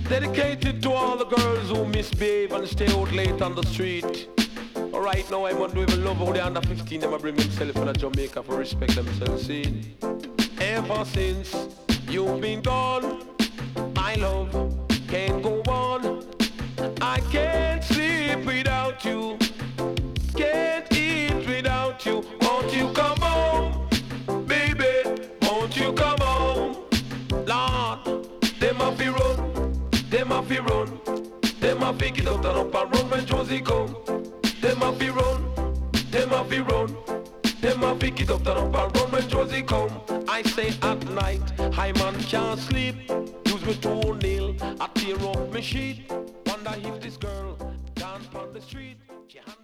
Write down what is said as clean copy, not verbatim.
Dedicated to all the girls who misbehave and stay out late on the street. Alright, now I want to even love how the under 15 them a bring themselves in a Jamaica for respect themselves, see. Ever since you've been gone, my love can't go on. I can't sleep without you, can't eat without you. Won't you come home, baby, won't you come home? Lord, them a fi run, them a fi run, them a fi get out and up and run when Josie come. Them a fi run, them a fi run, them a fi get up and up and run when Josie come. I say at night, I man can't sleep. Use me toenail, I tear up my sheet. Wonder if this girl dance on the street.